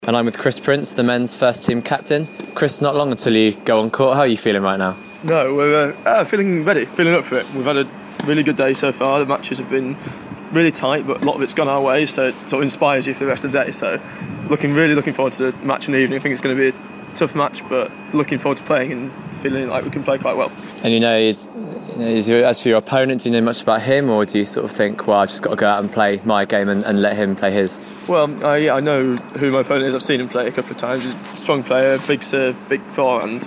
And I'm with Chris Prince, the men's first team captain. Chris, not long until you go on court. How are you feeling right now? No, we're feeling ready, feeling up for it. We've had a really good day so far. The matches have been really tight, but a lot of it's gone our way, so it sort of inspires you for the rest of the day. So really looking forward to the match in the evening. I think it's going to be a tough match, but looking forward to playing and feeling like we can play quite well. And as for your opponent, do you know much about him, or do you sort of think, well, I've just got to go out and play my game and let him play his? Well, I know who my opponent is. I've seen him play a couple of times. He's a strong player, big serve, big forehand.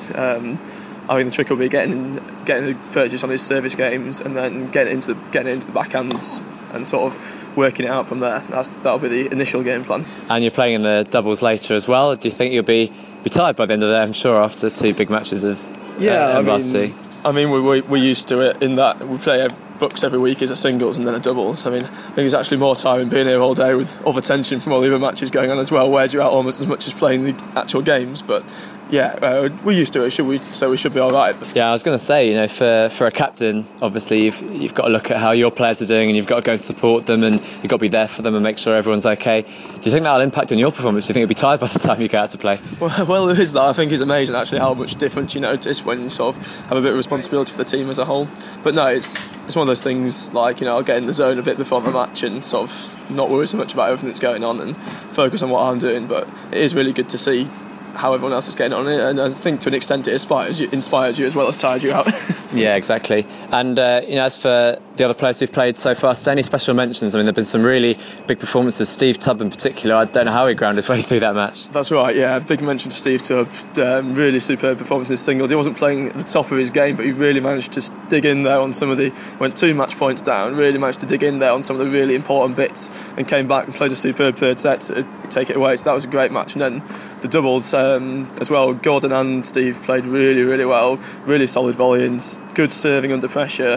I think the trick will be getting a purchase on his service games and then getting into the backhands and sort of working it out from there. That'll be the initial game plan. And you're playing in the doubles later as well. Do you think you'll be tired by the end of the day? I'm sure after two big matches of varsity. I mean, we're used to it in that we play books every week as a singles and then a doubles. I mean, I think it's actually more tiring being here all day with all the tension from all the other matches going on as well. Wears you out almost as much as playing the actual games, but yeah, we're used to it, so we should be all right. Yeah, I was going to say, for a captain, obviously you've got to look at how your players are doing, and you've got to go and support them, and you've got to be there for them and make sure everyone's okay. Do you think that'll impact on your performance? Do you think you'll be tired by the time you go out to play? Well, there is that. I think it's amazing actually how much difference you notice when you sort of have a bit of responsibility for the team as a whole. But no, it's one of those things like, I'll get in the zone a bit before the match and sort of not worry so much about everything that's going on and focus on what I'm doing. But it is really good to see how everyone else is getting on it, and I think to an extent it inspires you as well as tires you out. Yeah, exactly. And as for the other players who've played so far, any special mentions? I mean, there have been some really big performances. Steve Tubb in particular, I don't know how he ground his way through that match. That's right, yeah, big mention to Steve Tubb. Really superb performance in singles. He wasn't playing at the top of his game, but he really managed to dig in there on some of went 2 match points down, really managed to dig in there on some of the really important bits and came back and played a superb third set to take it away. So that was a great match. And then the doubles as well, Gordon and Steve played really, really well, really solid volleyings, good serving under pressure,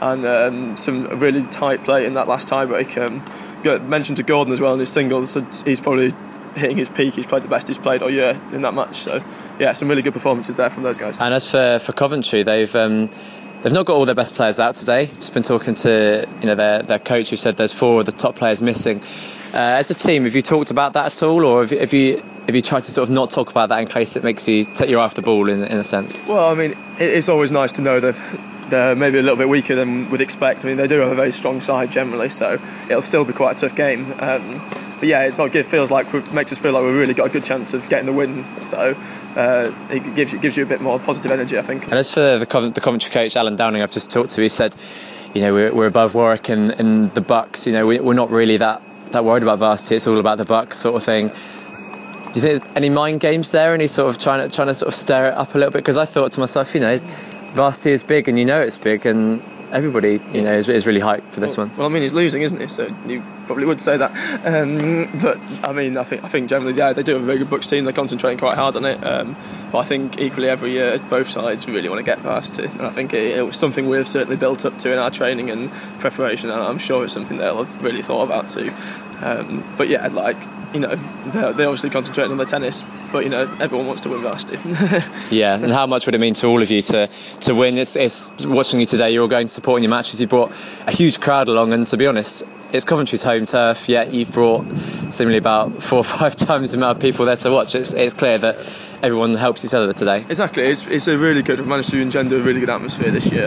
and some really tight play in that last tiebreak. Mentioned to Gordon as well in his singles, he's probably hitting his peak. He's played the best he's played all year in that match. So yeah, some really good performances there from those guys. And as for Coventry, they've not got all their best players out today. Just been talking to their coach, who said there's 4 of the top players missing. As a team, have you talked about that at all, or have you tried to sort of not talk about that in case it makes you take your eye off the ball in a sense? Well, I mean, it's always nice to know that they're maybe a little bit weaker than we'd expect. I mean, they do have a very strong side generally, so it'll still be quite a tough game. But yeah, it makes us feel like we've really got a good chance of getting the win. So it gives you a bit more positive energy, I think. And as for the Coventry coach, Alan Downing, I've just talked to, he said, we're above Warwick and the Bucks. We're not really that worried about varsity. It's all about the Bucks sort of thing. Do you think there's any mind games there? Any sort of trying to sort of stir it up a little bit? Because I thought to myself, varsity is big, and it's big, and everybody is really hyped for this one. Well, I mean, he's losing, isn't he? So you probably would say that. But I mean, I think generally, yeah, they do have a very good Bucks team. They're concentrating quite hard on it. But I think equally every year, both sides really want to get varsity, and I think it was something we've certainly built up to in our training and preparation, and I'm sure it's something they'll have really thought about too. But yeah, they're obviously concentrating on the tennis, but everyone wants to win varsity. Yeah, and how much would it mean to all of you to win? It's watching you today. You're all going to support in your matches. You brought a huge crowd along, and to be honest, it's Coventry's home turf. Yet you've brought seemingly about 4 or 5 times the amount of people there to watch. It's clear that everyone helps each other today. Exactly, it's a really good. We've managed to engender a really good atmosphere this year.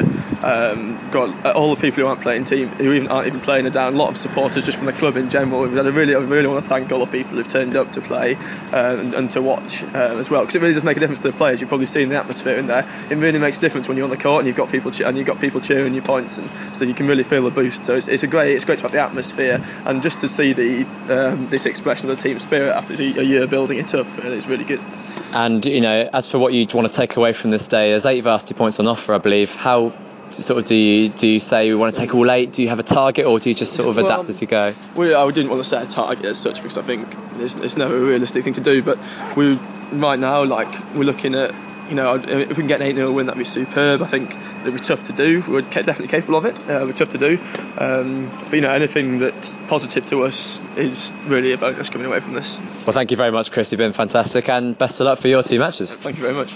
Got all the people who aren't playing team, who aren't even playing, are down. A lot of supporters just from the club in general. I really want to thank all the people who've turned up to play and to watch as well, because it really does make a difference to the players. You've probably seen the atmosphere in there. It really makes a difference when you're on the court and you've got people cheering your points, and so you can really feel the boost. So it's great to have the atmosphere, and just to see this expression of the team spirit after a year building it up. It's really good. And as for what you'd want to take away from this day, there's 8 varsity points on offer, I believe. How sort of do you say we want to take all 8? Do you have a target, or do you just sort of adapt as you go? I didn't want to set a target as such, because I think it's never a realistic thing to do. But right now, we're looking at, if we can get an 8-0 win, that'd be superb. I think it'd be tough to do. We're definitely capable of it. We're tough to do. But anything that's positive to us is really a bonus coming away from this. Well, thank you very much, Chris. You've been fantastic, and best of luck for your 2 matches. Thank you very much.